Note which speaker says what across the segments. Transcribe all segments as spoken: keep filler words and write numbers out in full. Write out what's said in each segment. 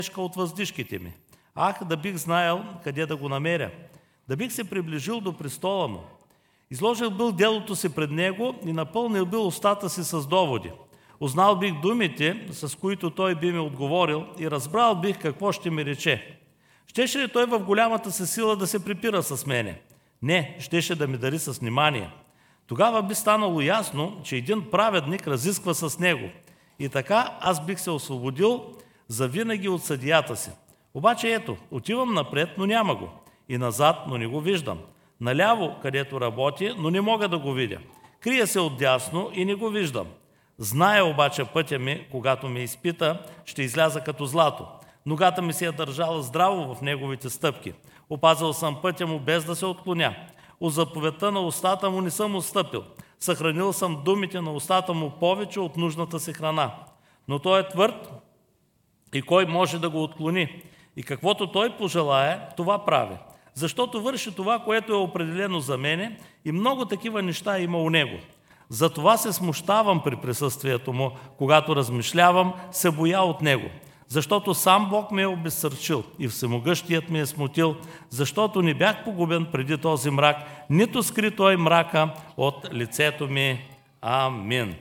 Speaker 1: от въздишките ми. Ах, да бих знаел къде да го намеря, да бих се приближил до престола му. Изложил бил делото си пред него и напълнил бил устата си с доводи. Узнал бих думите, с които той би ми отговорил, и разбрал бих какво ще ми рече. Щеше ли той в голямата си сила да се припира с мене? Не, щеше да ми дари с внимание. Тогава би станало ясно, че един праведник разисква с него. И така аз бих се освободил завинаги от съдията си. Обаче ето, отивам напред, но няма го. И назад, но не го виждам. Наляво, където работи, но не мога да го видя. Крия се отдясно и не го виждам. Зная обаче пътя ми, когато ме изпита, ще изляза като злато. Ногата ми се е държала здраво в неговите стъпки. Опазил съм пътя му без да се отклоня. От заповедта на устата му не съм отстъпил. Съхранил съм думите на устата му повече от нужната си храна. Но той е твърд и кой може да го отклони? И каквото той пожелае, това прави. Защото върши това, което е определено за мене, и много такива неща има у него. Затова се смущавам при присъствието му, когато размишлявам, се боя от него. Защото сам Бог ме е обезсърчил и всемогъщият ми е смутил, защото не бях погубен преди този мрак, нито скри той мрака от лицето ми. Амин.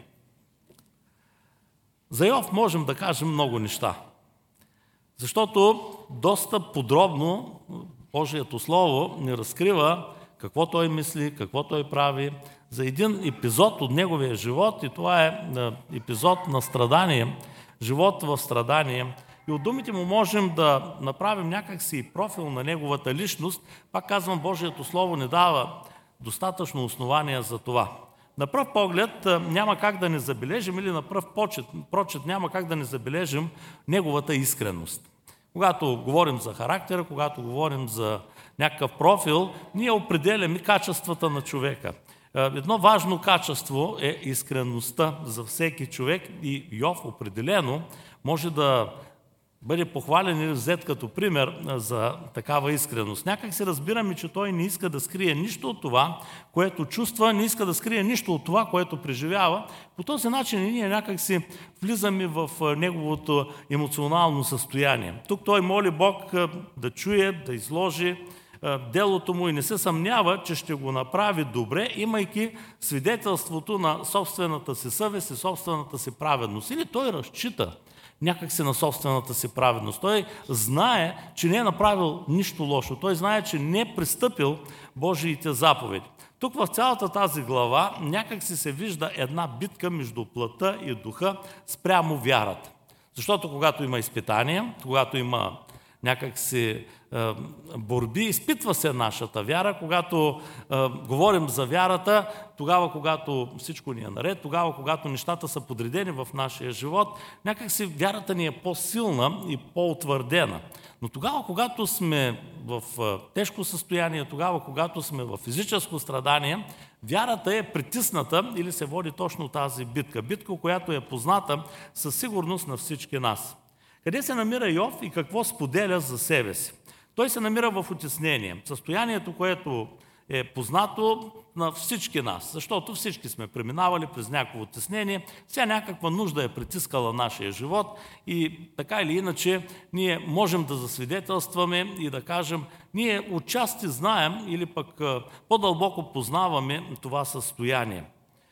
Speaker 1: За Йов можем да кажем много неща, защото доста подробно Божието Слово ни разкрива какво той мисли, какво той прави, за един епизод от неговия живот, и това е епизод на страдание, живот в страдание. И от думите му можем да направим някакси профил на неговата личност. Пак казвам, Божието Слово не дава достатъчно основания за това. На пръв поглед няма как да не забележим, или на пръв прочит, прочит няма как да не забележим неговата искреност. Когато говорим за характера, когато говорим за някакъв профил, ние определяме качествата на човека. Едно важно качество е искреността за всеки човек, и Йов определено може да бъде похвален или взет като пример за такава искреност. Някак си разбираме, че той не иска да скрие нищо от това, което чувства, не иска да скрие нищо от това, което преживява. По този начин ние някак си влизаме в неговото емоционално състояние. Тук той моли Бог да чуе, да изложи делото му и не се съмнява, че ще го направи добре, имайки свидетелството на собствената си съвест и собствената си праведност. Или той разчита някакси на собствената си праведност. Той знае, че не е направил нищо лошо. Той знае, че не е пристъпил Божиите заповеди. Тук в цялата тази глава някакси се вижда една битка между плътта и духа спрямо вярата. Защото когато има изпитания, когато има някакси е, борби, изпитва се нашата вяра. Когато е, говорим за вярата, тогава когато всичко ни е наред, тогава когато нещата са подредени в нашия живот, някакси вярата ни е по-силна и по-утвърдена. Но тогава, когато сме в е, тежко състояние, тогава, когато сме в физическо страдание, вярата е притисната или се води точно тази битка. Битка, която е позната със сигурност на всички нас. Къде се намира Йов и какво споделя за себе си? Той се намира в утеснение. Състоянието, което е познато на всички нас, защото всички сме преминавали през някакво утеснение, сега някаква нужда е притискала нашия живот и така или иначе ние можем да засвидетелстваме и да кажем, ние отчасти знаем или пък по-дълбоко познаваме това състояние.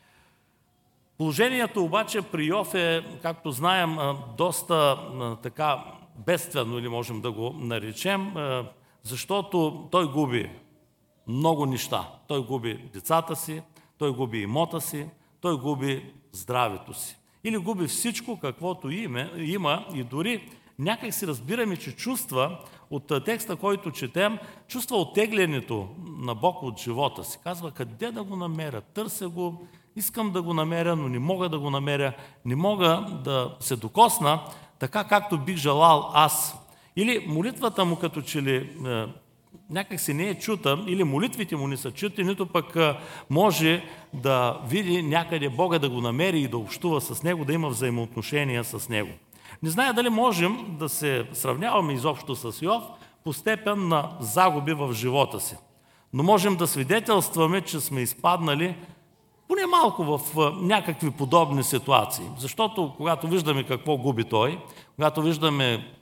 Speaker 1: Положението обаче при Йов е, както знаем, доста така бедствено, или можем да го наречем, защото той губи много неща. Той губи децата си, той губи имота си, той губи здравето си. Или губи всичко, каквото има, и дори някак си разбираме, че чувства от текста, който четем, чувства оттеглянето на Бог от живота си. Казва, къде да го намеря? Търся го, искам да го намеря, но не мога да го намеря, не мога да се докосна така, както бих желал аз. Или молитвата му като че ли е, някак си не е чута, или молитвите му не са чути, нито пък е, може да види някъде Бога, да го намери и да общува с него, да има взаимоотношения с него. Не зная дали можем да се сравняваме изобщо с Йов по степен на загуби в живота си. Но можем да свидетелстваме, че сме изпаднали поне малко в някакви подобни ситуации. Защото когато виждаме какво губи той, когато виждаме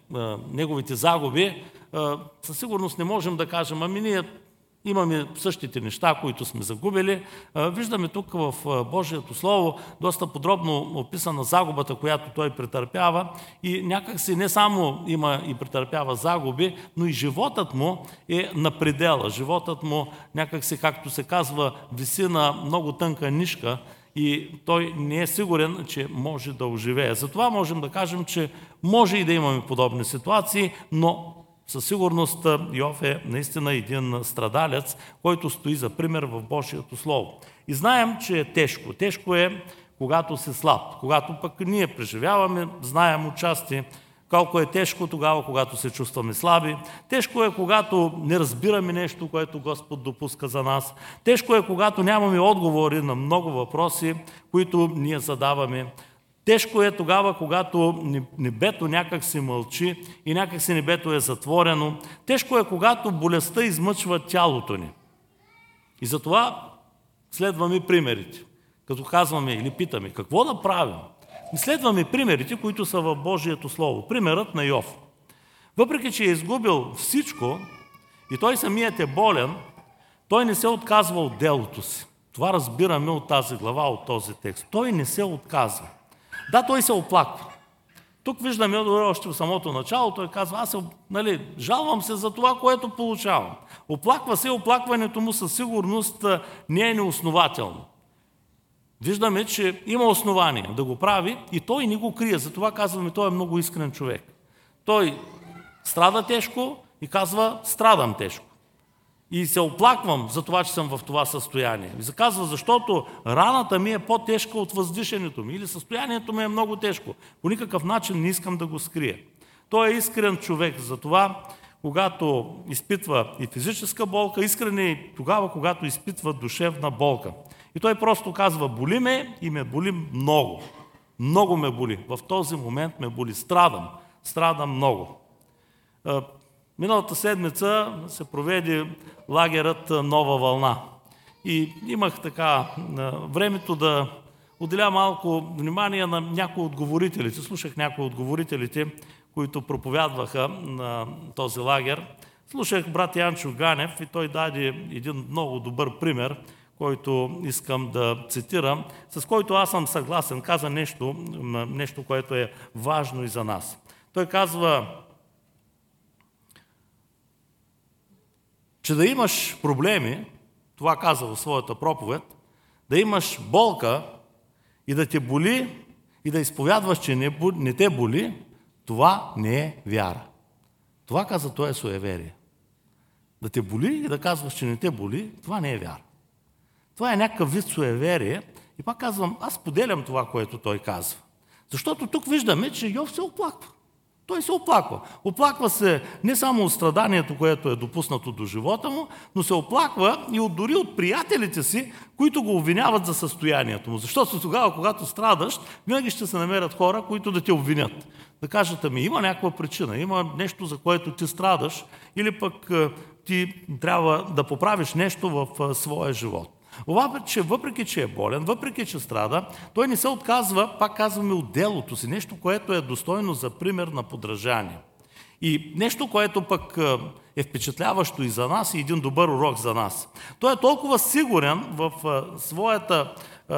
Speaker 1: неговите загуби, със сигурност не можем да кажем, ами ние имаме същите неща, които сме загубили. Виждаме тук в Божието Слово доста подробно описана загубата, която той претърпява, и някакси не само има и претърпява загуби, но и животът му е на предела. Животът му някакси, както се казва, виси на много тънка нишка и той не е сигурен, че може да оживее. Затова можем да кажем, че може и да имаме подобни ситуации, но със сигурност Йов е наистина един страдалец, който стои за пример в Божието Слово. И знаем, че е тежко. Тежко е, когато си слаб. Когато пък ние преживяваме, знаем отчасти колко е тежко тогава, когато се чувстваме слаби. Тежко е, когато не разбираме нещо, което Господ допуска за нас. Тежко е, когато нямаме отговори на много въпроси, които ние задаваме. Тежко е тогава, когато небето някак си мълчи и някак си небето е затворено. Тежко е, когато болестта измъчва тялото ни. И затова следваме примерите. Като казваме или питаме какво да правим, и следваме примерите, които са в Божието Слово. Примерът на Йов. Въпреки че е изгубил всичко и той самият е болен, той не се отказва от делото си. Това разбираме от тази глава, от този текст. Той не се отказва. Да, той се оплаква. Тук виждаме още в самото начало, той казва, аз се, нали, жалвам се за това, което получавам. Оплаква се, оплакването му със сигурност не е неоснователно. Виждаме, че има основание да го прави и той не го крие. Затова казваме, той е много искрен човек. Той страда тежко и казва, страдам тежко. И се оплаквам за това, че съм в това състояние. И заказва, защото раната ми е по-тежка от въздишането ми или състоянието ми е много тежко. По никакъв начин не искам да го скрия. Той е искрен човек, затова когато изпитва и физическа болка, искрен е и тогава, когато изпитва душевна болка. И той просто казва, боли ме и ме боли много. Много ме боли. В този момент ме боли. Страдам. Страдам много. Миналата седмица се проведе лагерът Нова вълна. И имах така времето да отделя малко внимание на някои от говорителите. Слушах някои от говорителите, които проповядваха на този лагер. Слушах брат Янчо Ганев и той даде един много добър пример, който искам да цитирам, с който аз съм съгласен. Каза нещо, нещо, което е важно и за нас. Той казва, че да имаш проблеми, това каза в своята проповед, да имаш болка и да те боли и да изповядваш, че не, не те боли, това не е вяра. Това каза, то е суеверие. Да те боли и да казваш, че не те боли, това не е вяра. Това е някакъв вид суеверие и пак казвам, аз поделям това, което той казва. Защото тук виждаме, че Йов се оплаква. Той се оплаква. Оплаква се не само от страданието, което е допуснато до живота му, но се оплаква и от, дори от приятелите си, които го обвиняват за състоянието му. Защото тогава, когато страдаш, винаги ще се намерят хора, които да те обвинят. Да кажат, ами има някаква причина, има нещо, за което ти страдаш, или пък ти трябва да поправиш нещо в своя живот. Обаче, въпреки че е болен, въпреки че страда, той не се отказва, пак казваме, от делото си, нещо, което е достойно за пример на подражание. И нещо, което пък е впечатляващо и за нас, и един добър урок за нас. Той е толкова сигурен в своята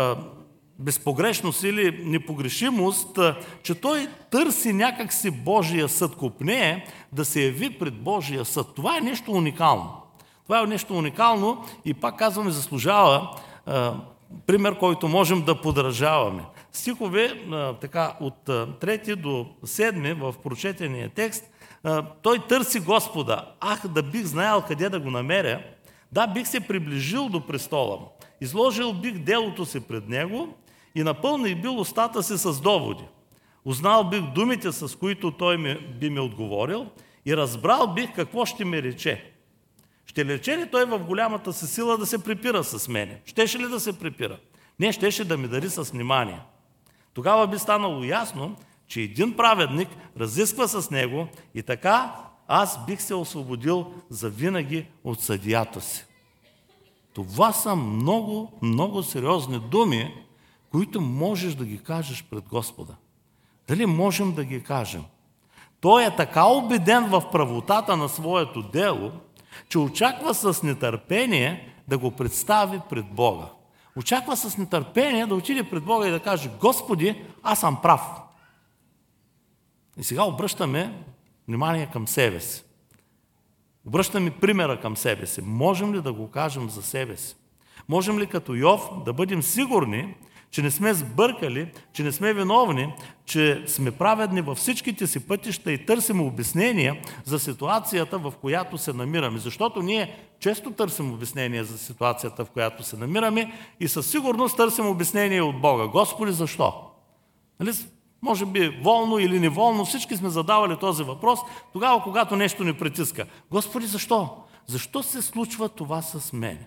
Speaker 1: безпогрешност или непогрешимост, че той търси някакси Божия съд, копнее да се яви пред Божия съд. Това е нещо уникално. Това е нещо уникално и пак казваме, заслужава а, пример, който можем да подражаваме. Стихове а, така, от трети до седми в прочетения текст, а, той търси Господа. Ах, да бих знаел къде да го намеря, да бих се приближил до престола му. Изложил бих делото си пред него и напълних бил устата си с доводи. Узнал бих думите, с които той ми, би ми отговорил и разбрал бих какво ще ми рече. Ще рече ли той в голямата си сила да се препира с мене? Щеше ли да се препира? Не, щеше да ми дари с внимание. Тогава би станало ясно, че един праведник разисква с него и така аз бих се освободил завинаги от съдията си. Това са много, много сериозни думи, които можеш да ги кажеш пред Господа. Дали можем да ги кажем? Той е така убеден в правотата на своето дело, че очаква с нетърпение да го представи пред Бога. Очаква с нетърпение да отиде пред Бога и да каже: Господи, аз съм прав. И сега обръщаме внимание към себе си. Обръщаме примера към себе си. Можем ли да го кажем за себе си? Можем ли като Йов да бъдем сигурни, че не сме сбъркали, че не сме виновни, че сме праведни във всичките си пътища и търсим обяснения за ситуацията, в която се намираме? Защото ние често търсим обяснения за ситуацията, в която се намираме, и със сигурност търсим обяснение от Бога. Господи, защо? Нали? Може би волно или неволно, всички сме задавали този въпрос, тогава, когато нещо ни притиска. Господи, защо? Защо се случва това с мен?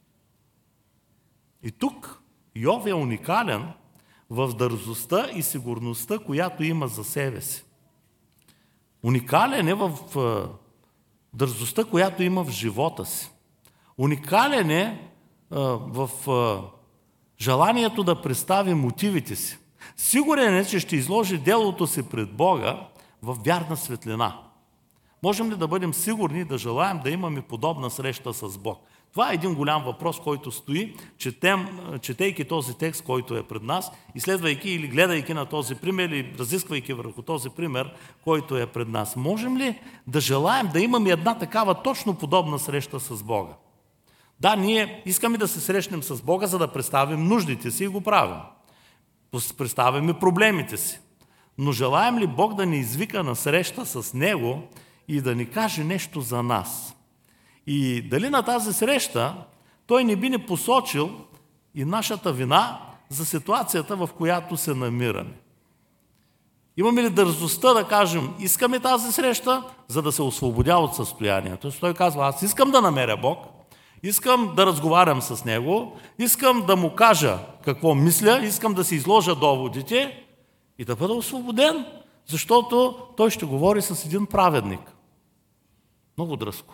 Speaker 1: И тук Йов е уникален в дързостта и сигурността, която има за себе си. Уникален е в дързостта, която има в живота си. Уникален е в желанието да представи мотивите си. Сигурен е, че ще изложи делото си пред Бога в вярна светлина. Можем ли да бъдем сигурни и да желаем да имаме подобна среща с Бог? Това е един голям въпрос, който стои, четем, четейки този текст, който е пред нас, изследвайки или гледайки на този пример, или разисквайки върху този пример, който е пред нас. Можем ли да желаем да имаме една такава точно подобна среща с Бога? Да, ние искаме да се срещнем с Бога, за да представим нуждите си и го правим. Представяме проблемите си. Но желаем ли Бог да ни извика на среща с Него и да ни каже нещо за нас? И дали на тази среща Той не би ни посочил и нашата вина за ситуацията, в която се намираме? Имаме ли дързостта да кажем: искаме тази среща, за да се освободя от състоянието? Той казва: аз искам да намеря Бог, искам да разговарям с Него, искам да Му кажа какво мисля, искам да си изложа доводите и да бъда освободен, защото Той ще говори с един праведник. Много дръзко.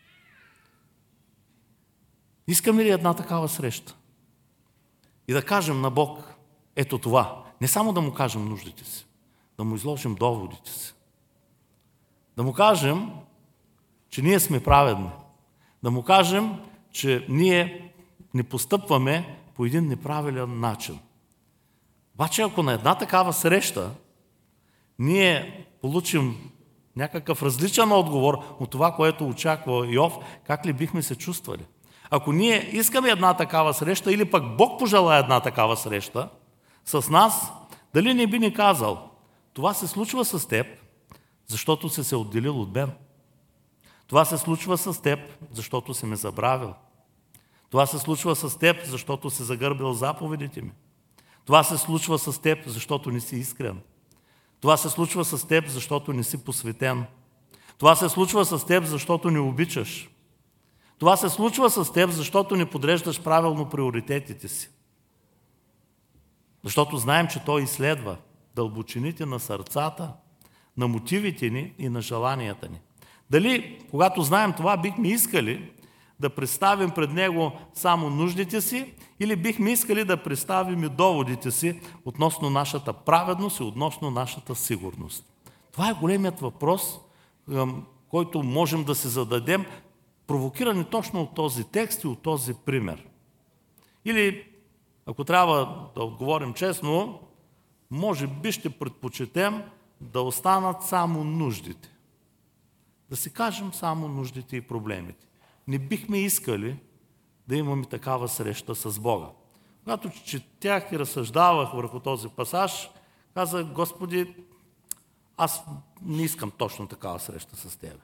Speaker 1: Искаме ли една такава среща? И да кажем на Бог ето това. Не само да Му кажем нуждите си, да Му изложим доводите си. Да Му кажем, че ние сме праведни. Да Му кажем, че ние не постъпваме по един неправилен начин. Обаче, ако на една такава среща ние получим някакъв различен отговор от това, което очаква Йов, как ли бихме се чувствали? Ако ние искаме една такава среща, или пък Бог пожелая една такава среща с нас, дали не би ни казал: това се случва с теб, защото си се отделил от мен. Това се случва с теб, защото си ме забравил. Това се случва с теб, защото си загърбил заповедите ми. Това се случва с теб, защото не си искрен. Това се случва с теб, защото не си посветен. Това се случва с теб, защото не обичаш. Това се случва с теб, защото не подреждаш правилно приоритетите си. Защото знаем, че Той изследва дълбочините на сърцата, на мотивите ни и на желанията ни. Дали, когато знаем това, бихме искали да представим пред Него само нуждите си, или бихме искали да представим и доводите си относно нашата праведност и относно нашата сигурност? Това е големият въпрос, който можем да се зададем, провокирани точно от този текст и от този пример. Или, ако трябва да отговорим честно, може би ще предпочетем да останат само нуждите. Да си кажем само нуждите и проблемите. Не бихме искали да имаме такава среща с Бога. Когато четях и разсъждавах върху този пасаж, казах: Господи, аз не искам точно такава среща с Тебе.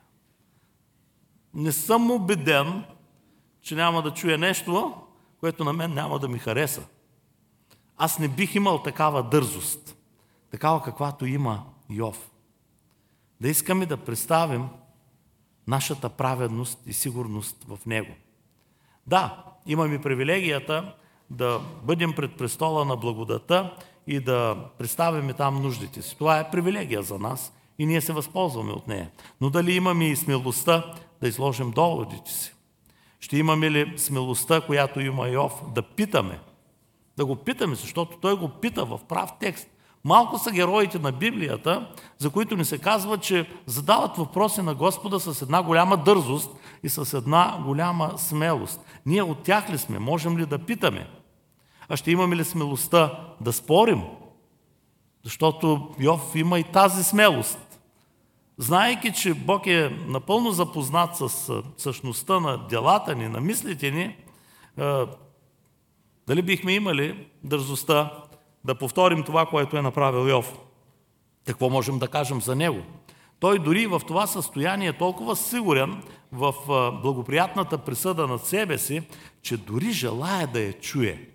Speaker 1: Не съм убеден, че няма да чуя нещо, което на мен няма да ми хареса. Аз не бих имал такава дързост, такава каквато има Йов. Да искаме да представим нашата праведност и сигурност в Него. Да, имаме привилегията да бъдем пред престола на благодата и да представяме там нуждите си. Това е привилегия за нас и ние се възползваме от нея. Но дали имаме и смелостта да изложим доводите си? Ще имаме ли смелостта, която има Йов, да питаме? Да го питаме, защото той го пита в прав текст. Малко са героите на Библията, за които ни се казва, че задават въпроси на Господа с една голяма дързост и с една голяма смелост. Ние от тях ли сме? Можем ли да питаме? А ще имаме ли смелостта да спорим? Защото Йов има и тази смелост. Знаейки, че Бог е напълно запознат с същността на делата ни, на мислите ни, дали бихме имали дързостта да повторим това, което е направил Йов? Какво можем да кажем за него? Той дори в това състояние е толкова сигурен в благоприятната присъда над себе си, че дори желая да я чуе.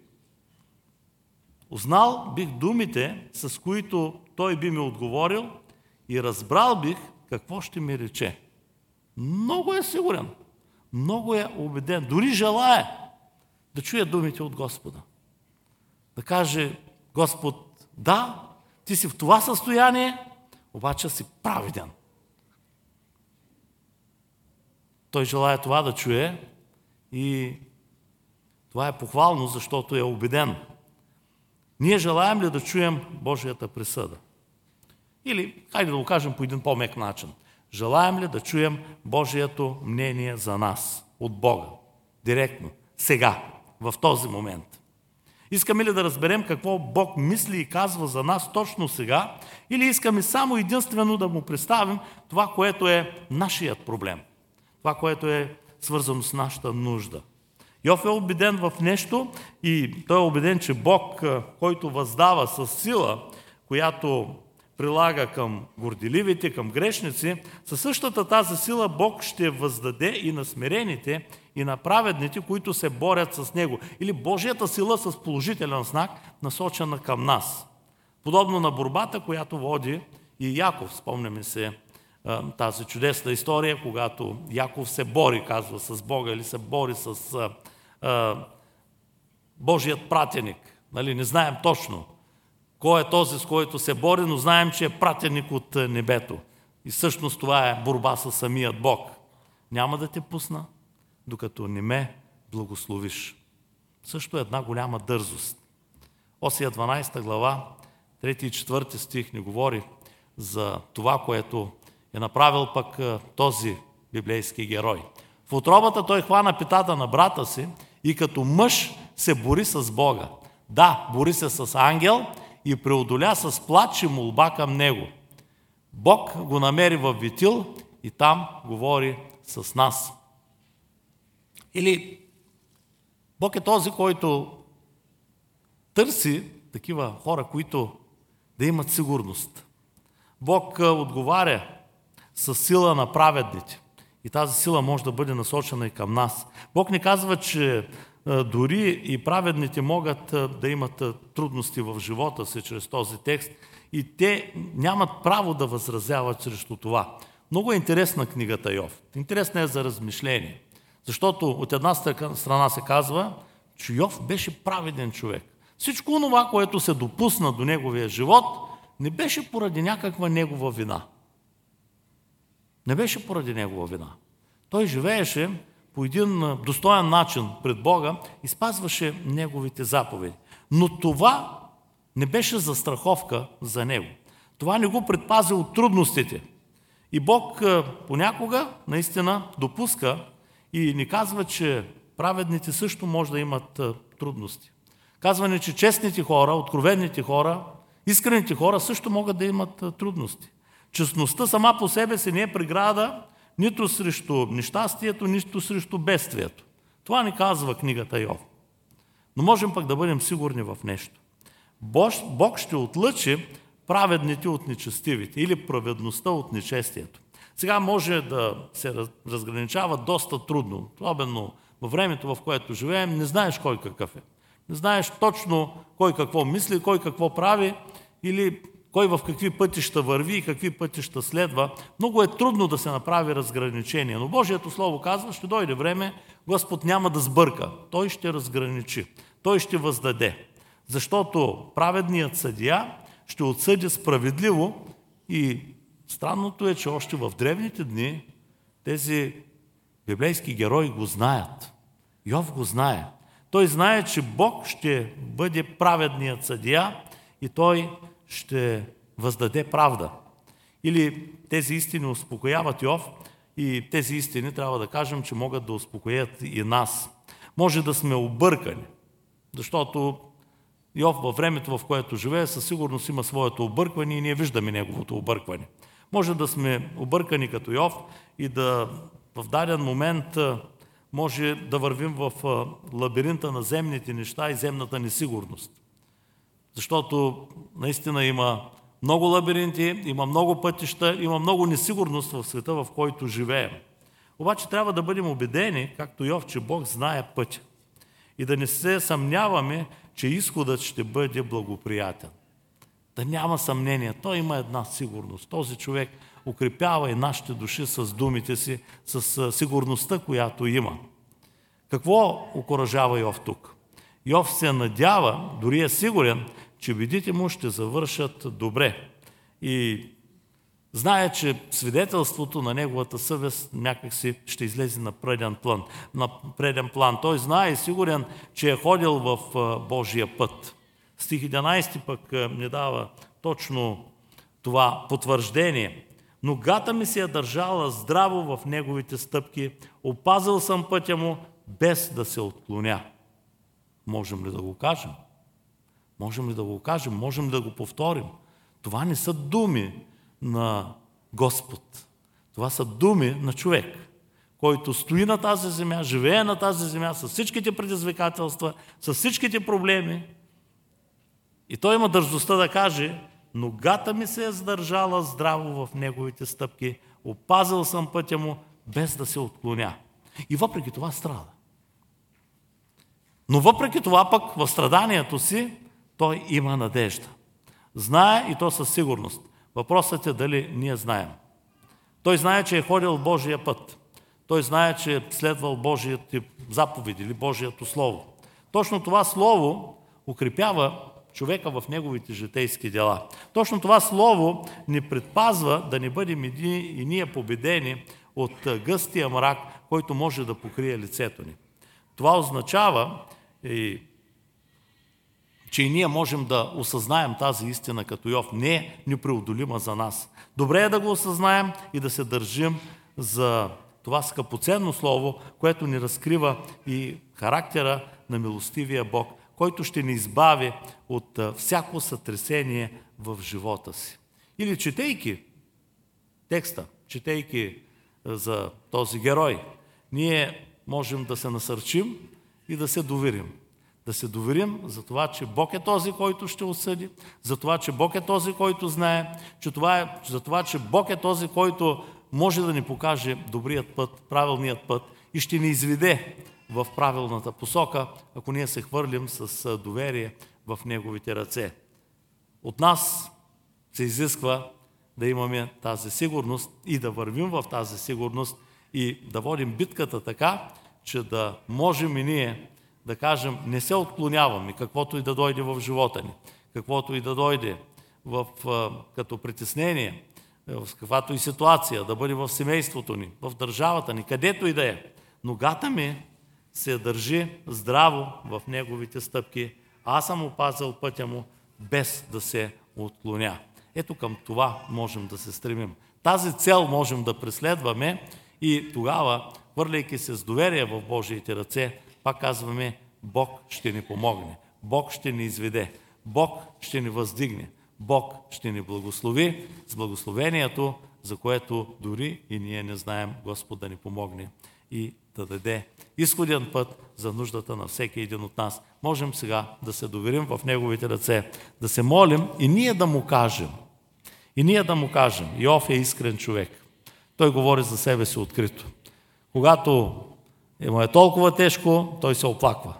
Speaker 1: Узнал бих думите, с които той би ми отговорил, и разбрал бих какво ще ми рече. Много е сигурен, много е убеден, дори желая да чуе думите от Господа. Да каже: Господ, да, ти си в това състояние, обаче си праведен. Той желая това да чуе и това е похвално, защото е убеден. Ние желаем ли да чуем Божията присъда? Или, хайде да го кажем по един по-мек начин. Желаем ли да чуем Божието мнение за нас от Бога? Директно, сега, в този момент. Искаме ли да разберем какво Бог мисли и казва за нас точно сега? Или искаме само единствено да му представим това, което е нашият проблем? Това, което е свързано с нашата нужда? Йов е убеден в нещо и той е убеден, че Бог, който въздава със сила, която прилага към горделивите, към грешници, със същата тази сила Бог ще въздаде и на смирените, и на праведните, които се борят с Него. Или Божията сила с положителен знак, насочена към нас. Подобно на борбата, която води и Яков. Спомняме се тази чудесна история, когато Яков се бори, казва, с Бога, или се бори с а, а, Божият пратеник. Нали, не знаем точно кой е този, с който се бори, но знаем, че е пратеник от небето. И всъщност това е борба с самият Бог. Няма да те пусна, докато не ме благословиш. Също е една голяма дързост. Осия дванадесета глава, трети и четвърти стих ни говори за това, което е направил пък този библейски герой. В утробата той хвана питата на брата си и като мъж се бори с Бога. Да, бори се с ангел и преодоля с плач и молба към него. Бог го намери във Витил и там говори с нас. Или Бог е този, който търси такива хора, които да имат сигурност. Бог отговаря с сила на праведните. И тази сила може да бъде насочена и към нас. Бог ни казва, че дори и праведните могат да имат трудности в живота си чрез този текст и те нямат право да възразяват срещу това. Много е интересна книгата Йов. Интересна е за размишление. Защото от една страна се казва, че Йов беше праведен човек. Всичко това, което се допусна до неговия живот, не беше поради някаква негова вина. Не беше поради негова вина. Той живееше по един достоен начин пред Бога и спазваше неговите заповеди. Но това не беше застраховка за него. Това не го предпази от трудностите. И Бог понякога наистина допуска и ни казва, че праведните също може да имат трудности. Казва ни, че честните хора, откровените хора, искрените хора също могат да имат трудности. Честността сама по себе си не е преграда нито срещу нещастието, нито срещу бедствието. Това ни казва книгата Йов. Но можем пък да бъдем сигурни в нещо. Бог ще отлъчи праведните от нечестивите или праведността от нечестието. Сега може да се разграничава доста трудно, особено във времето, в което живеем, не знаеш кой какъв е. Не знаеш точно кой какво мисли, кой какво прави или кой в какви пътища върви и какви пътища следва. Много е трудно да се направи разграничение, но Божието Слово казва, ще дойде време, Господ няма да сбърка. Той ще разграничи, Той ще въздаде. Защото праведният съдия ще отсъди справедливо и странното е, че още в древните дни тези библейски герои го знаят. Йов го знае. Той знае, че Бог ще бъде праведният съдия и той ще въздаде правда. Или тези истини успокояват Йов и тези истини трябва да кажем, че могат да успокоят и нас. Може да сме объркани, защото Йов във времето, в което живее, със сигурност има своето объркване и ние виждаме неговото объркване. Може да сме объркани като Йов и да в даден момент може да вървим в лабиринта на земните неща и земната несигурност. Защото наистина има много лабиринти, има много пътища, има много несигурност в света, в който живеем. Обаче трябва да бъдем убедени, както Йов, че Бог знае пътя. И да не се съмняваме, че изходът ще бъде благоприятен. Да няма съмнение. Той има една сигурност. Този човек укрепява и нашите души с думите си, с сигурността, която има. Какво окуражава Йов тук? Йов се надява, дори е сигурен, че бедите му ще завършат добре. И знае, че свидетелството на неговата съвест някакси ще излезе на преден план. На преден план. Той знае и сигурен, че е ходил в Божия път. Стих единайсети пък не дава точно това потвърждение. Ногата ми се е държала здраво в неговите стъпки, опазил съм пътя му, без да се отклоня. Можем ли да го кажем? Можем ли да го кажем? Можем ли да го повторим? Това не са думи на Господ. Това са думи на човек, който стои на тази земя, живее на тази земя с всичките предизвикателства, с всичките проблеми. И той има дързостта да каже: ногата ми се е задържала здраво в неговите стъпки, опазил съм пътя му, без да се отклоня. И въпреки това страда. Но въпреки това пък в страданието си той има надежда. Знае и то със сигурност. Въпросът е дали ние знаем. Той знае, че е ходил в Божия път. Той знае, че е следвал Божиите заповеди или Божието Слово. Точно това Слово укрепява човека в неговите житейски дела. Точно това Слово ни предпазва да не бъдем и ние победени от гъстия мрак, който може да покрие лицето ни. Това означава, и, че и ние можем да осъзнаем тази истина като Йов. Не е непреодолима за нас. Добре е да го осъзнаем и да се държим за това скъпоценно Слово, което ни разкрива и характера на милостивия Бог, който ще ни избави от всяко сътресение в живота си. Или четейки текста, четейки за този герой, ние можем да се насърчим и да се доверим. Да се доверим за това, че Бог е този, който ще осъди, за това, че Бог е този, който знае, че това е, за това, че Бог е този, който може да ни покаже добрият път, правилният път и ще ни изведе в правилната посока, ако ние се хвърлим с доверие в Неговите ръце. От нас се изисква да имаме тази сигурност и да вървим в тази сигурност и да водим битката така, че да можем и ние да кажем: не се отклоняваме, каквото и да дойде в живота ни, каквото и да дойде в, като притеснение, в каквато и ситуация, да бъде в семейството ни, в държавата ни, където и да е. Ногата ми се държи здраво в неговите стъпки, аз съм опазил пътя му, без да се отклоня. Ето към това можем да се стремим. Тази цел можем да преследваме и тогава, хвърляйки се с доверие в Божиите ръце, пак казваме: Бог ще ни помогне, Бог ще ни изведе, Бог ще ни въздигне, Бог ще ни благослови с благословението, за което дори и ние не знаем. Господ да ни помогне и да даде изходен път за нуждата на всеки един от нас. Можем сега да се доверим в Неговите ръце, да се молим и ние да му кажем. И ние да му кажем. Йов е искрен човек. Той говори за себе си открито. Когато му е толкова тежко, той се оплаква.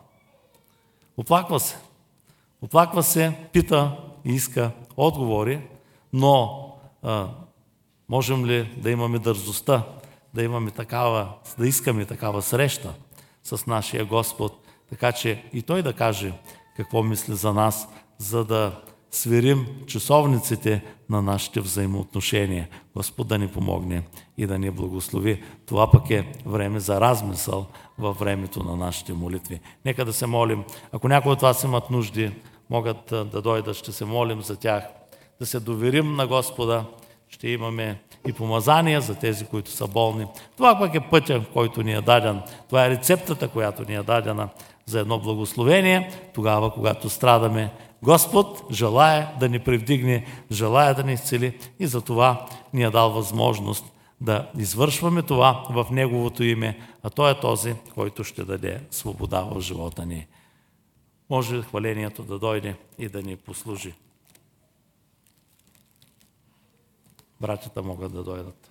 Speaker 1: Оплаква се. Оплаква се, пита и иска отговори, но а, можем ли да имаме дързостта, да имаме такава, да искаме такава среща с нашия Господ, така че и Той да каже какво мисли за нас, за да сверим часовниците на нашите взаимоотношения. Господ да ни помогне и да ни благослови. Това пък е време за размисъл във времето на нашите молитви. Нека да се молим. Ако някои от вас имат нужди, могат да дойдат, ще се молим за тях. да се доверим на Господа, ще имаме и помазания за тези, които са болни. Това пък е пътя, който ни е даден. Това е рецептата, която ни е дадена за едно благословение, тогава, когато страдаме. Господ желая да ни привдигне, желая да ни изцели и за това ни е дал възможност да извършваме това в Неговото име, а Той е този, който ще даде свобода в живота ни. Може хвалението да дойде и да ни послужи. Братята могат да дойдат.